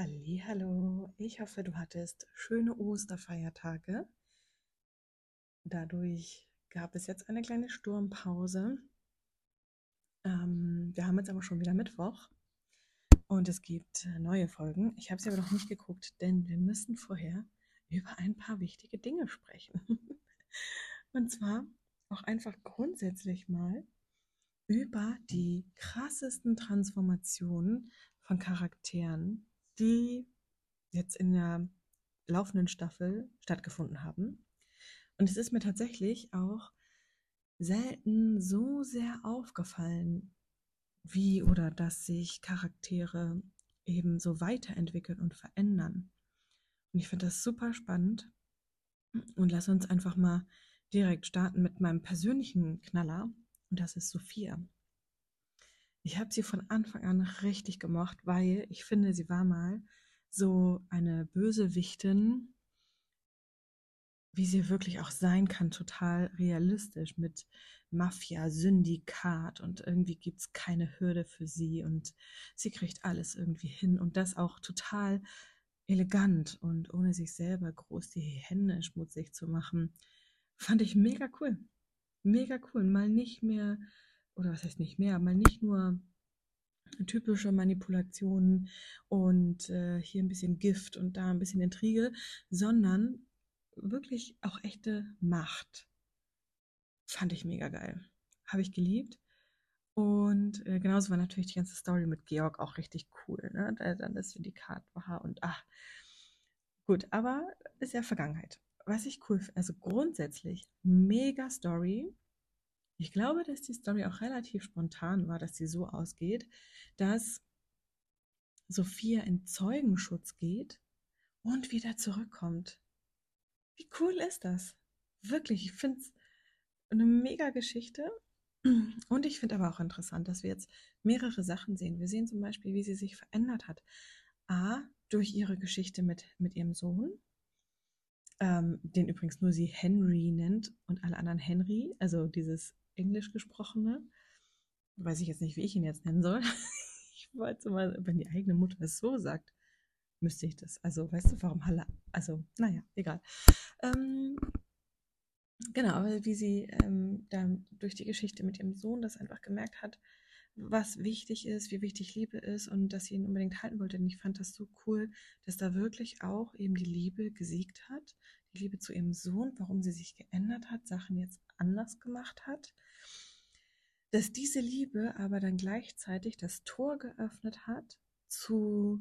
Hallihallo, ich hoffe, du hattest schöne Osterfeiertage. Dadurch gab es jetzt eine kleine Sturmpause. Wir haben jetzt aber schon wieder Mittwoch und es gibt neue Folgen. Ich habe sie aber noch nicht geguckt, denn wir müssen vorher über ein paar wichtige Dinge sprechen. Und zwar auch einfach grundsätzlich mal über die krassesten Transformationen von Charakteren, die jetzt in der laufenden Staffel stattgefunden haben. Und es ist mir tatsächlich auch selten so sehr aufgefallen, wie oder dass sich Charaktere eben so weiterentwickeln und verändern. Und ich finde das super spannend. Und lass uns einfach mal direkt starten mit meinem persönlichen Knaller. Und das ist Sophia. Ich habe sie von Anfang an richtig gemocht, weil ich finde, sie war mal so eine Bösewichtin, wie sie wirklich auch sein kann, total realistisch mit Mafia, Syndikat und irgendwie gibt es keine Hürde für sie und sie kriegt alles irgendwie hin und das auch total elegant und ohne sich selber groß die Hände schmutzig zu machen. Fand ich mega cool. Mega cool. Mal nicht mehr, oder was heißt nicht mehr, mal nicht nur typische Manipulationen und hier ein bisschen Gift und da ein bisschen Intrige, sondern wirklich auch echte Macht. Fand ich mega geil. Habe ich geliebt. Und genauso war natürlich die ganze Story mit Georg auch richtig cool, ne? Da dann das Syndikat war und ach, gut, aber ist ja Vergangenheit. Was ich cool finde, also grundsätzlich mega Story. Ich glaube, dass die Story auch relativ spontan war, dass sie so ausgeht, dass Sophia in Zeugenschutz geht und wieder zurückkommt. Wie cool ist das? Wirklich, ich finde es eine mega Geschichte. Und ich finde aber auch interessant, dass wir jetzt mehrere Sachen sehen. Wir sehen zum Beispiel, wie sie sich verändert hat. A, durch ihre Geschichte mit ihrem Sohn, den übrigens nur sie Henry nennt und alle anderen Henry, also dieses englisch gesprochene. Weiß ich jetzt nicht, wie ich ihn jetzt nennen soll. Ich wollte mal, wenn die eigene Mutter es so sagt, müsste ich das. Also, weißt du, warum Halle? Also, naja, egal. Ähm, genau, aber wie sie dann durch die Geschichte mit ihrem Sohn das einfach gemerkt hat, was wichtig ist, wie wichtig Liebe ist und dass sie ihn unbedingt halten wollte. Und ich fand das so cool, dass da wirklich auch eben die Liebe gesiegt hat, die Liebe zu ihrem Sohn, warum sie sich geändert hat, Sachen jetzt anders gemacht hat. Dass diese Liebe aber dann gleichzeitig das Tor geöffnet hat zu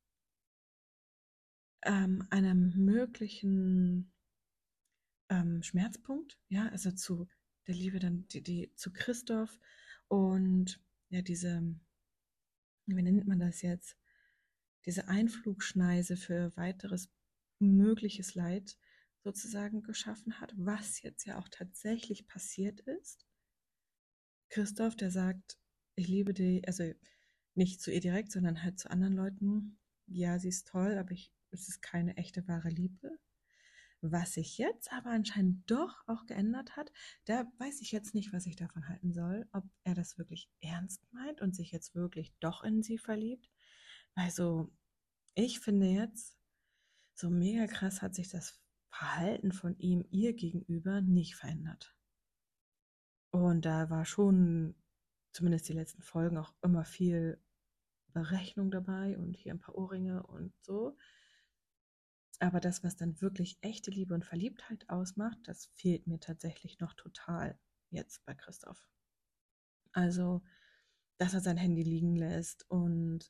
einem möglichen Schmerzpunkt, ja, also zu der Liebe dann die zu Christoph und ja, diese, wie nennt man das jetzt, diese Einflugschneise für weiteres mögliches Leid sozusagen geschaffen hat, was jetzt ja auch tatsächlich passiert ist. Christoph, der sagt, ich liebe die, also nicht zu ihr direkt, sondern halt zu anderen Leuten, ja, sie ist toll, aber es ist keine echte wahre Liebe. Was sich jetzt aber anscheinend doch auch geändert hat, da weiß ich jetzt nicht, was ich davon halten soll, ob er das wirklich ernst meint und sich jetzt wirklich doch in sie verliebt. Also, ich finde jetzt, so mega krass hat sich das Verhalten von ihm ihr gegenüber nicht verändert. Und da war schon, zumindest die letzten Folgen, auch immer viel Berechnung dabei und hier ein paar Ohrringe und so. Aber das, was dann wirklich echte Liebe und Verliebtheit ausmacht, das fehlt mir tatsächlich noch total jetzt bei Christoph. Also, dass er sein Handy liegen lässt und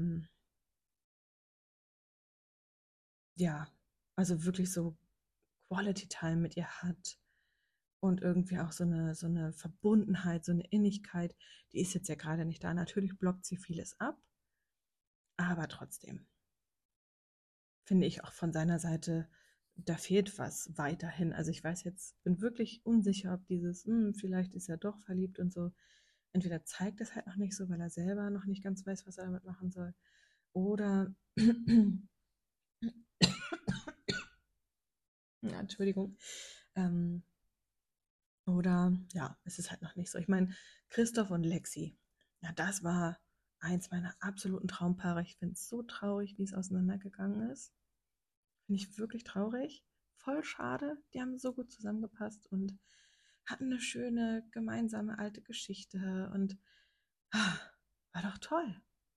ja, also wirklich so Quality Time mit ihr hat und irgendwie auch so eine Verbundenheit, so eine Innigkeit, die ist jetzt ja gerade nicht da. Natürlich blockt sie vieles ab, aber trotzdem finde ich auch von seiner Seite, da fehlt was weiterhin. Also ich weiß jetzt, bin wirklich unsicher, ob dieses, vielleicht ist er doch verliebt und so, entweder zeigt es halt noch nicht so, weil er selber noch nicht ganz weiß, was er damit machen soll, oder, ja, Entschuldigung, ähm, oder ja, es ist halt noch nicht so. Ich meine, Christoph und Lexi, ja, das war eins meiner absoluten Traumpaare. Ich finde es so traurig, wie es auseinandergegangen ist. Finde ich wirklich traurig. Voll schade. Die haben so gut zusammengepasst und hatten eine schöne gemeinsame alte Geschichte und war doch toll.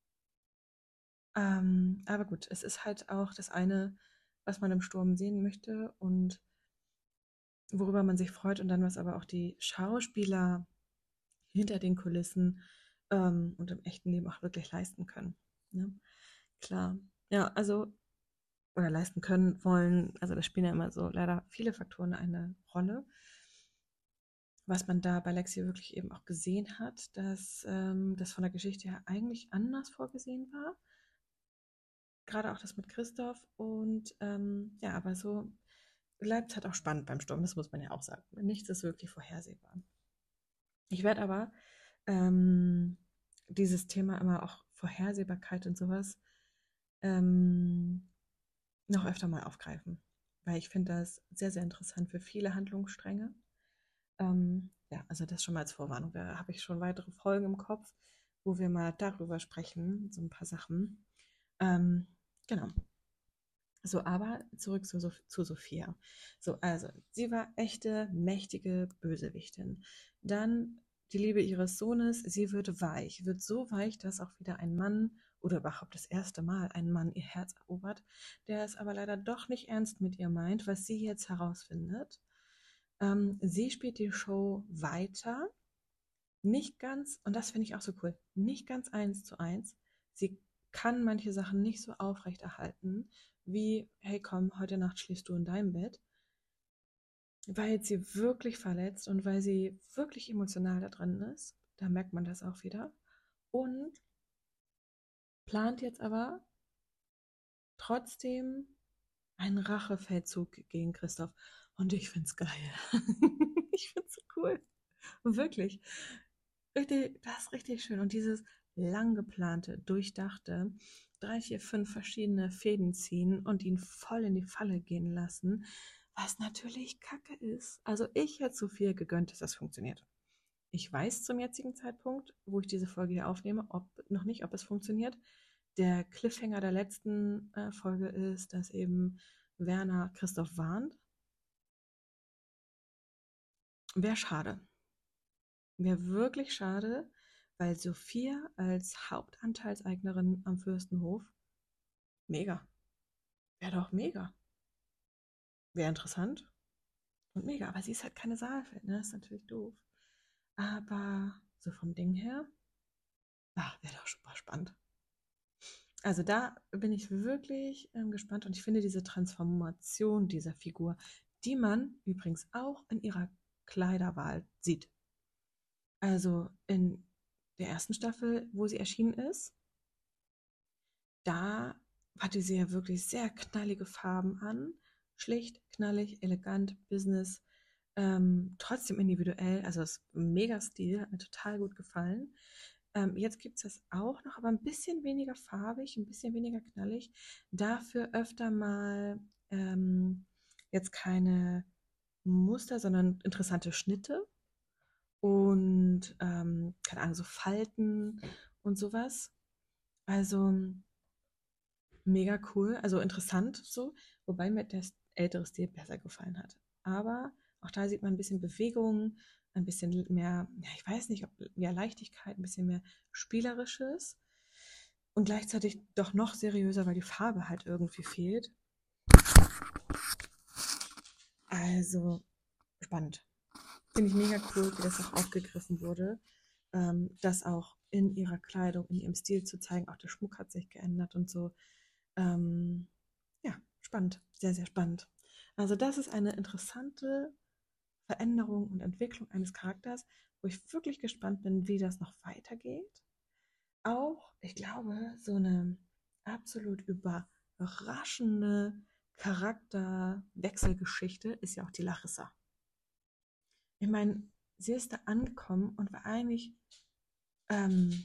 Aber gut, es ist halt auch das eine, was man im Sturm sehen möchte und worüber man sich freut und dann was aber auch die Schauspieler hinter den Kulissen und im echten Leben auch wirklich leisten können. Ne? Klar. Ja, also, oder leisten können, wollen, also das spielen ja immer so leider viele Faktoren eine Rolle. Was man da bei Lexi wirklich eben auch gesehen hat, dass das von der Geschichte her eigentlich anders vorgesehen war. Gerade auch das mit Christoph und ja, aber so bleibt es halt auch spannend beim Sturm, das muss man ja auch sagen. Nichts ist wirklich vorhersehbar. Ich werde aber ähm, dieses Thema immer auch Vorhersehbarkeit und sowas ähm, noch öfter mal aufgreifen, weil ich finde das sehr, sehr interessant für viele Handlungsstränge. Ja, also das schon mal als Vorwarnung. Da habe ich schon weitere Folgen im Kopf, wo wir mal darüber sprechen, so ein paar Sachen. Ähm, genau. So, aber zurück zu Sophia. So, also, sie war echte, mächtige Bösewichtin. Dann die Liebe ihres Sohnes, sie wird weich, wird so weich, dass auch wieder ein Mann oder überhaupt das erste Mal ein Mann ihr Herz erobert, der es aber leider doch nicht ernst mit ihr meint, was sie jetzt herausfindet. Sie spielt die Show weiter, nicht ganz, und das finde ich auch so cool, nicht ganz 1:1. Sie kann manche Sachen nicht so aufrechterhalten, wie, hey komm, heute Nacht schläfst du in deinem Bett, weil sie wirklich verletzt und weil sie wirklich emotional da drin ist. Da merkt man das auch wieder. Und plant jetzt aber trotzdem einen Rachefeldzug gegen Christoph. Und ich find's geil. Ich find's so cool. Wirklich. Richtig, das ist richtig schön. Und dieses lang geplante, durchdachte, 3, 4, 5 verschiedene Fäden ziehen und ihn voll in die Falle gehen lassen, was natürlich Kacke ist. Also ich hätte Sophia gegönnt, dass das funktioniert. Ich weiß zum jetzigen Zeitpunkt, wo ich diese Folge hier aufnehme, noch nicht, ob es funktioniert. Der Cliffhanger der letzten Folge ist, dass eben Werner Christoph warnt. Wäre schade. Wäre wirklich schade, weil Sophia als Hauptanteilseignerin am Fürstenhof, mega. Wäre doch mega. Wäre interessant und mega. Aber sie ist halt keine Saalfeld, ne? Das ist natürlich doof. Aber so vom Ding her, wäre doch super spannend. Also da bin ich wirklich gespannt und ich finde diese Transformation dieser Figur, die man übrigens auch in ihrer Kleiderwahl sieht. Also in der ersten Staffel, wo sie erschienen ist, da hatte sie ja wirklich sehr knallige Farben an. Schlicht, knallig, elegant, Business, trotzdem individuell. Also das Mega-Stil hat mir total gut gefallen. Jetzt gibt es das auch noch, aber ein bisschen weniger farbig, ein bisschen weniger knallig. Dafür öfter mal jetzt keine Muster, sondern interessante Schnitte und keine Ahnung, so Falten und sowas. Also mega cool, also interessant so, wobei mir der ältere Stil besser gefallen hat. Aber auch da sieht man ein bisschen Bewegung, ein bisschen mehr, ja, ich weiß nicht, ob mehr Leichtigkeit, ein bisschen mehr Spielerisches und gleichzeitig doch noch seriöser, weil die Farbe halt irgendwie fehlt. Also spannend. Finde ich mega cool, wie das auch aufgegriffen wurde. Das auch in ihrer Kleidung, in ihrem Stil zu zeigen. Auch der Schmuck hat sich geändert und so. Ähm, ja, spannend. Sehr, sehr spannend. Also das ist eine interessante Veränderung und Entwicklung eines Charakters, wo ich wirklich gespannt bin, wie das noch weitergeht. Auch, ich glaube, so eine absolut überraschende Charakterwechselgeschichte ist ja auch die Larissa. Ich meine, sie ist da angekommen und war eigentlich ähm,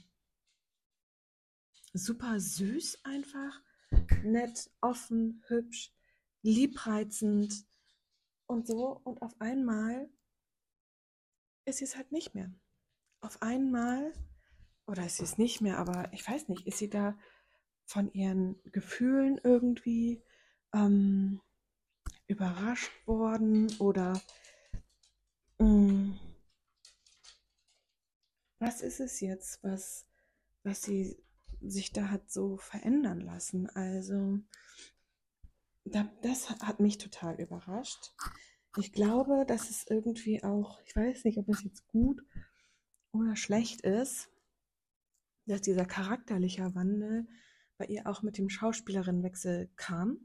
super süß einfach, nett, offen, hübsch, liebreizend und so. Und auf einmal ist sie es halt nicht mehr. Auf einmal oder ist sie es nicht mehr, aber ich weiß nicht, ist sie da von ihren Gefühlen irgendwie ähm, überrascht worden oder mh, was ist es jetzt, was sie sich da hat so verändern lassen? Also, das hat mich total überrascht. Ich glaube, dass es irgendwie auch, ich weiß nicht, ob das jetzt gut oder schlecht ist, dass dieser charakterliche Wandel bei ihr auch mit dem Schauspielerinnenwechsel kam.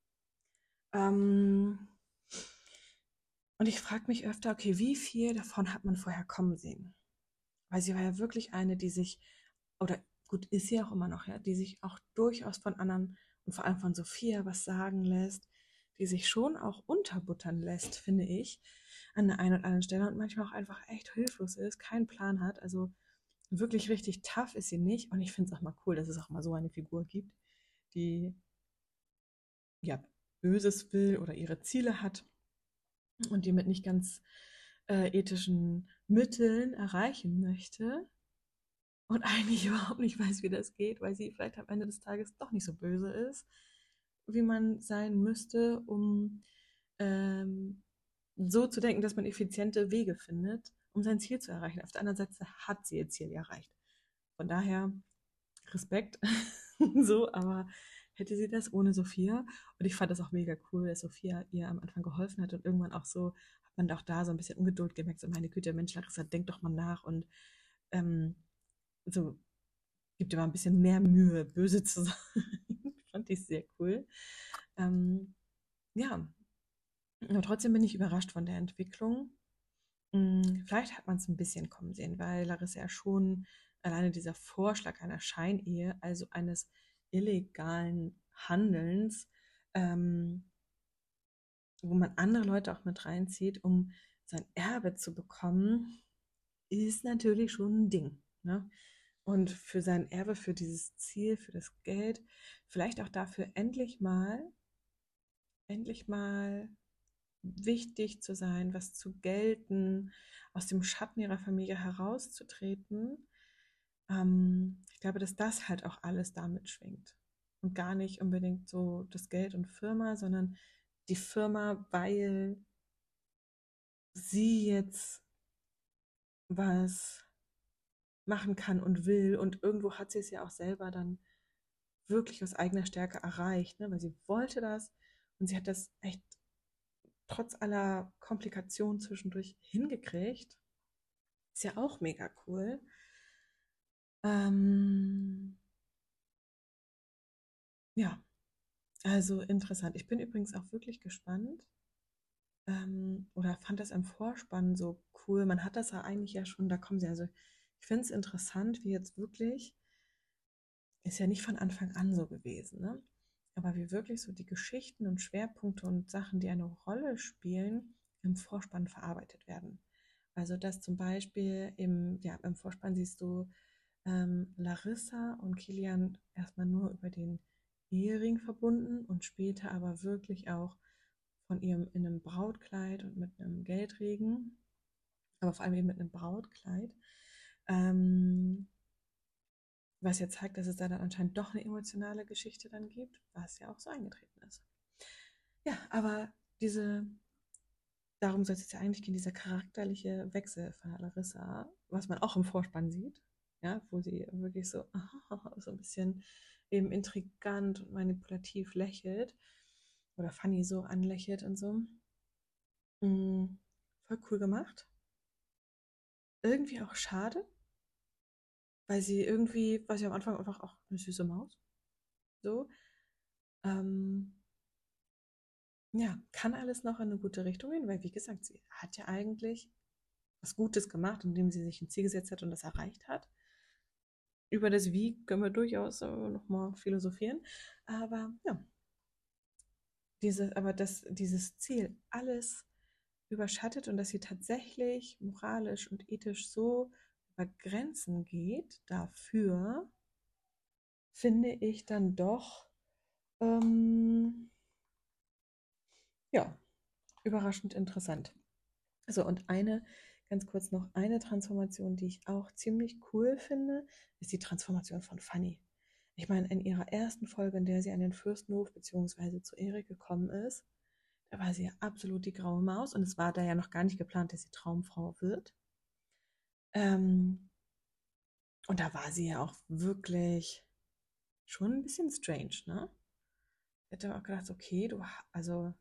Ähm, und ich frage mich öfter, okay, wie viel davon hat man vorher kommen sehen? Weil sie war ja wirklich eine, die sich, oder gut, ist sie auch immer noch, ja, die sich auch durchaus von anderen und vor allem von Sophia was sagen lässt, die sich schon auch unterbuttern lässt, finde ich, an der einen oder anderen Stelle und manchmal auch einfach echt hilflos ist, keinen Plan hat. Also wirklich richtig tough ist sie nicht. Und ich finde es auch mal cool, dass es auch mal so eine Figur gibt, die ja Böses will oder ihre Ziele hat und die mit nicht ganz ethischen Mitteln erreichen möchte und eigentlich überhaupt nicht weiß, wie das geht, weil sie vielleicht am Ende des Tages doch nicht so böse ist, wie man sein müsste, um ähm, so zu denken, dass man effiziente Wege findet, um sein Ziel zu erreichen. Auf der anderen Seite hat sie ihr Ziel erreicht. Von daher Respekt, so, aber hätte sie das ohne Sophia? Und ich fand das auch mega cool, dass Sophia ihr am Anfang geholfen hat und irgendwann auch so, hat man auch da so ein bisschen Ungeduld gemerkt, so meine Güte, Mensch, Larissa, denk doch mal nach und ähm, so, gib dir mal ein bisschen mehr Mühe, böse zu sein. Fand ich sehr cool. Ähm, ja, aber trotzdem bin ich überrascht von der Entwicklung. Vielleicht hat man es ein bisschen kommen sehen, weil Larissa ja schon alleine dieser Vorschlag einer Scheinehe, also eines illegalen Handelns, ähm, wo man andere Leute auch mit reinzieht, um sein Erbe zu bekommen, ist natürlich schon ein Ding. Ne? Und für sein Erbe, für dieses Ziel, für das Geld, vielleicht auch dafür endlich mal wichtig zu sein, was zu gelten, aus dem Schatten ihrer Familie herauszutreten. Ich glaube, dass das halt auch alles damit schwingt. Und gar nicht unbedingt so das Geld und Firma, sondern die Firma, weil sie jetzt was machen kann und will. Und irgendwo hat sie es ja auch selber dann wirklich aus eigener Stärke erreicht, ne? Weil sie wollte das und sie hat das echt trotz aller Komplikationen zwischendurch hingekriegt. Ist ja auch mega cool. Ähm, ja, also interessant. Ich bin übrigens auch wirklich gespannt oder fand das im Vorspann so cool. Man hat das ja eigentlich ja schon, da kommen sie. Also ich finde es interessant, wie jetzt wirklich, ist ja nicht von Anfang an so gewesen, ne? Aber wie wirklich so die Geschichten und Schwerpunkte und Sachen, die eine Rolle spielen, im Vorspann verarbeitet werden. Also dass zum Beispiel im Vorspann siehst du Larissa und Kilian erstmal nur über den Ehering verbunden und später aber wirklich auch von ihrem in einem Brautkleid und mit einem Geldregen, aber vor allem eben mit einem Brautkleid, ähm, was ja zeigt, dass es da dann anscheinend doch eine emotionale Geschichte dann gibt, was ja auch so eingetreten ist. Ja, aber darum soll es jetzt ja eigentlich gehen, dieser charakterliche Wechsel von Larissa, was man auch im Vorspann sieht, ja, wo sie wirklich so, so ein bisschen eben intrigant und manipulativ lächelt oder Fanny so anlächelt und so. Mm, voll cool gemacht. Irgendwie auch schade, weil sie irgendwie, war sie am Anfang einfach auch eine süße Maus. So. Ähm, ja, kann alles noch in eine gute Richtung gehen, weil wie gesagt, sie hat ja eigentlich was Gutes gemacht, indem sie sich ein Ziel gesetzt hat und das erreicht hat. Über das Wie können wir durchaus nochmal philosophieren. Aber ja, dieses Ziel alles überschattet und dass sie tatsächlich moralisch und ethisch so über Grenzen geht, dafür finde ich dann doch ähm, ja, überraschend interessant. So, und eine ganz kurz noch eine Transformation, die ich auch ziemlich cool finde, ist die Transformation von Fanny. Ich meine, in ihrer ersten Folge, in der sie an den Fürstenhof bzw. zu Erik gekommen ist, da war sie ja absolut die graue Maus und es war da ja noch gar nicht geplant, dass sie Traumfrau wird. Und da war sie ja auch wirklich schon ein bisschen strange, ne? Ich hätte auch gedacht, okay, du also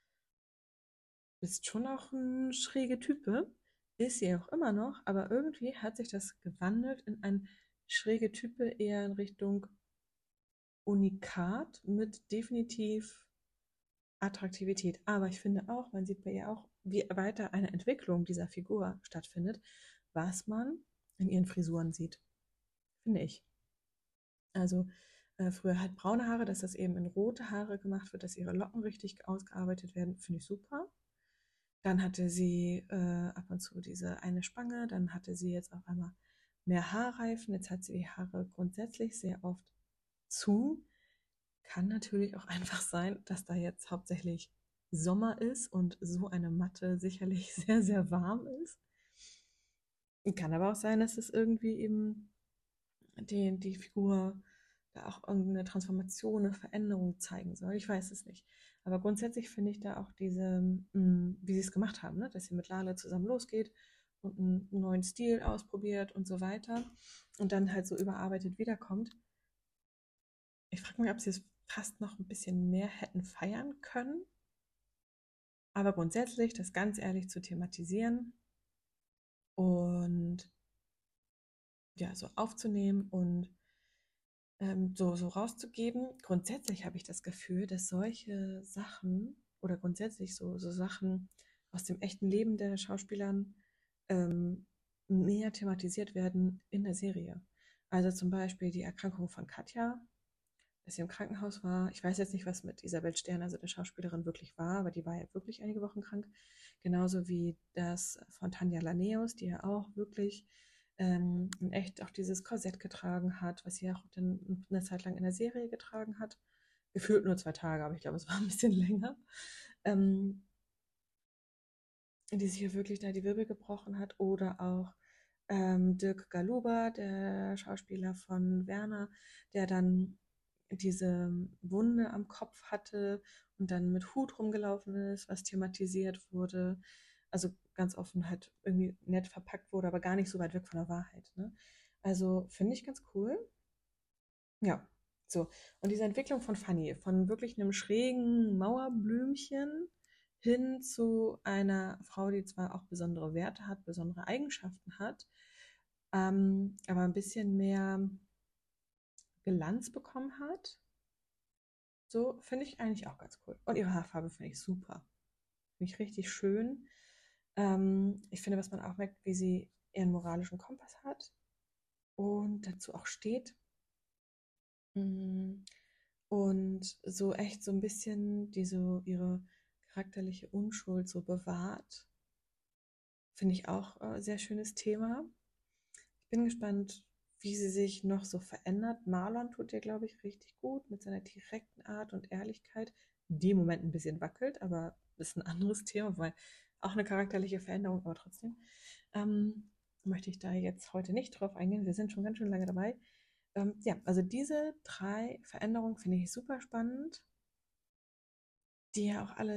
bist schon auch ein schräge Type, ist sie auch immer noch, aber irgendwie hat sich das gewandelt in ein schräge Type eher in Richtung Unikat mit definitiv Attraktivität. Aber ich finde auch, man sieht bei ihr auch, wie weiter eine Entwicklung dieser Figur stattfindet, was man in ihren Frisuren sieht, finde ich. Also früher halt braune Haare, dass das eben in rote Haare gemacht wird, dass ihre Locken richtig ausgearbeitet werden, finde ich super. Dann hatte sie ab und zu diese eine Spange, dann hatte sie jetzt auf einmal mehr Haarreifen, jetzt hat sie die Haare grundsätzlich sehr oft zu. Kann natürlich auch einfach sein, dass da jetzt hauptsächlich Sommer ist und so eine Matte sicherlich sehr, sehr warm ist. Kann aber auch sein, dass es irgendwie eben die Figur da auch irgendeine Transformation, eine Veränderung zeigen soll. Ich weiß es nicht. Aber grundsätzlich finde ich da auch diese, wie sie es gemacht haben, ne? Dass sie mit Lale zusammen losgeht und einen neuen Stil ausprobiert und so weiter und dann halt so überarbeitet wiederkommt. Ich frage mich, ob sie es fast noch ein bisschen mehr hätten feiern können. Aber grundsätzlich das ganz ehrlich zu thematisieren und ja, so aufzunehmen und so rauszugeben. Grundsätzlich habe ich das Gefühl, dass solche Sachen oder grundsätzlich so Sachen aus dem echten Leben der Schauspielern ähm, mehr thematisiert werden in der Serie. Also zum Beispiel die Erkrankung von Katja, dass sie im Krankenhaus war. Ich weiß jetzt nicht, was mit Isabel Stern, also der Schauspielerin, wirklich war, aber die war ja wirklich einige Wochen krank. Genauso wie das von Tanja Laneus, die ja auch wirklich in echt auch dieses Korsett getragen hat, was sie auch dann eine Zeit lang in der Serie getragen hat. Gefühlt nur 2 Tage, aber ich glaube, es war ein bisschen länger. Ähm, die sich hier wirklich da die Wirbel gebrochen hat. Oder auch Dirk Galuba, der Schauspieler von Werner, der dann diese Wunde am Kopf hatte und dann mit Hut rumgelaufen ist, was thematisiert wurde. Also ganz offen halt irgendwie nett verpackt wurde, aber gar nicht so weit weg von der Wahrheit. Ne? Also finde ich ganz cool. Ja, so. Und diese Entwicklung von Fanny, von wirklich einem schrägen Mauerblümchen hin zu einer Frau, die zwar auch besondere Werte hat, besondere Eigenschaften hat, aber ein bisschen mehr Glanz bekommen hat. So finde ich eigentlich auch ganz cool. Und ihre Haarfarbe finde ich super. Finde ich richtig schön. Ich finde, was man auch merkt, wie sie ihren moralischen Kompass hat und dazu auch steht. Mm, Und so echt so ein bisschen ihre charakterliche Unschuld so bewahrt. Finde ich auch sehr schönes Thema. Ich bin gespannt, wie sie sich noch so verändert. Marlon tut ihr, glaube ich, richtig gut mit seiner direkten Art und Ehrlichkeit, die im Moment ein bisschen wackelt, aber das ist ein anderes Thema, weil auch eine charakterliche Veränderung, aber trotzdem möchte ich da jetzt heute nicht drauf eingehen. Wir sind schon ganz schön lange dabei. Ja, also diese 3 Veränderungen finde ich super spannend, die ja auch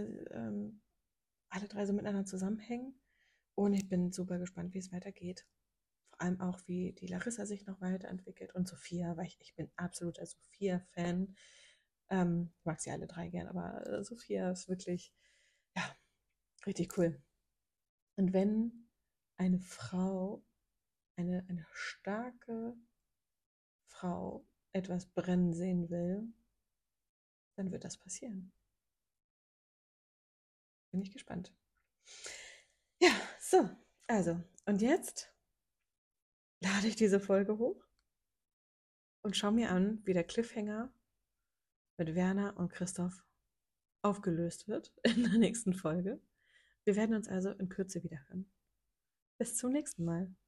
alle 3 so miteinander zusammenhängen. Und ich bin super gespannt, wie es weitergeht. Vor allem auch, wie die Larissa sich noch weiterentwickelt und Sophia, weil ich bin absoluter Sophia-Fan. Ich mag sie alle 3 gern, aber Sophia ist wirklich, ja, richtig cool. Und wenn eine Frau, eine starke Frau etwas brennen sehen will, dann wird das passieren. Bin ich gespannt. Ja, so, also, und jetzt lade ich diese Folge hoch und schaue mir an, wie der Cliffhanger mit Werner und Christoph aufgelöst wird in der nächsten Folge. Wir werden uns also in Kürze wiederhören. Bis zum nächsten Mal.